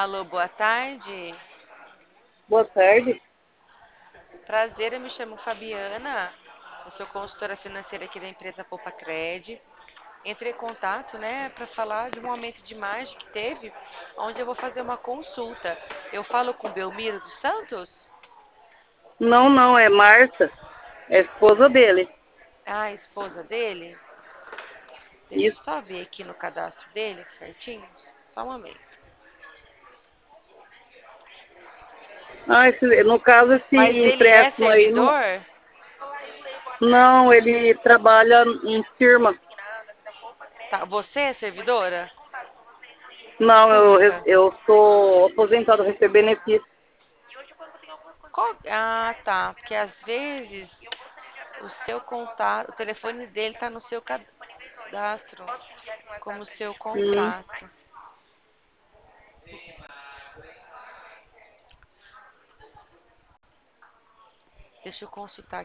Alô, boa tarde. Boa tarde. Prazer, eu me chamo Fabiana. Eu sou consultora financeira aqui da empresa Poupa Cred. Entrei em contato, né, para falar de um momento de imagem que teve, onde eu vou fazer uma consulta. Eu falo com Belmiro dos Santos? Não, não, é Marta, é a esposa dele. Ah, a esposa dele? Deixa eu Isso. só ver aqui no cadastro dele certinho. Só um momento. No caso, esse Mas ele é empréstimo aí, não, servidor? não, ele trabalha em firma. Tá, você é servidora Não, pública? eu sou aposentado, recebo benefício. Ah, tá. Porque às vezes o seu contato, o telefone dele tá no seu cadastro como seu Hum. contato. Deixa eu consultar